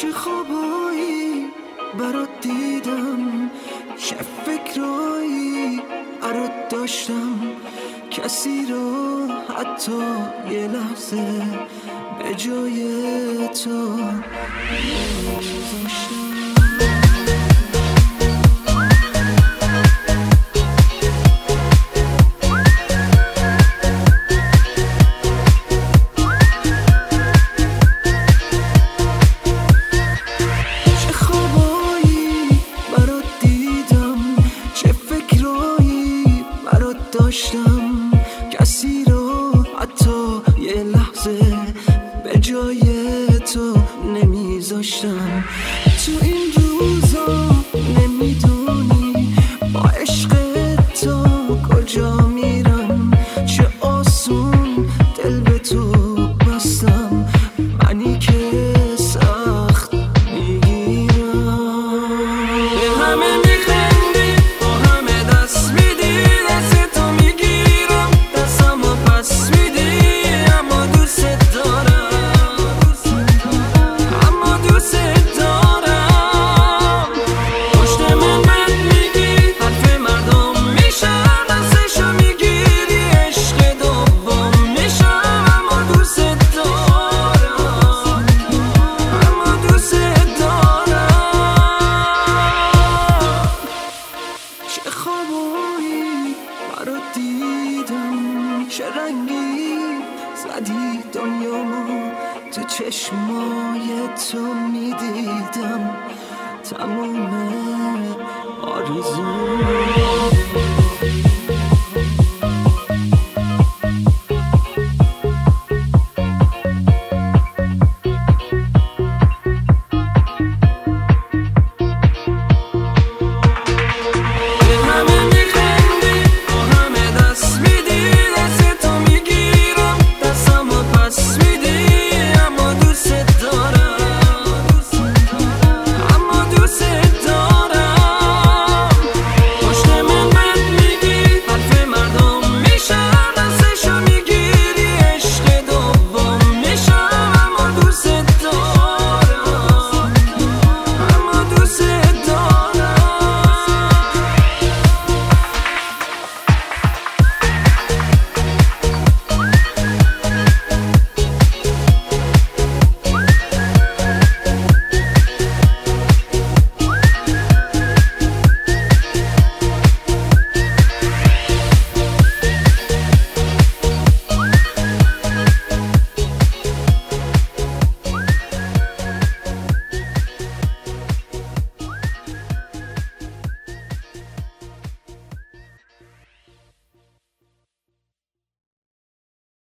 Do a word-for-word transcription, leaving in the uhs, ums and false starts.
چه خوابایی برات دیدم، چه فکرایی برات داشتم، کسی رو حتی یه لحظه به جای تو نمی‌ذاشتم. داشتم کسی رو حتی یه لحظه به جای تو نمیذاشتم. تو این روزا نمیدونی با عشق تو کجا میرم، چه آسون دل به تو بستم، منی که سخت میگیرم. به همه میخندی با همه دست میدی، چه رنگی زدی دنیامو، تو چشمای تو میدیدم تموم آرزو.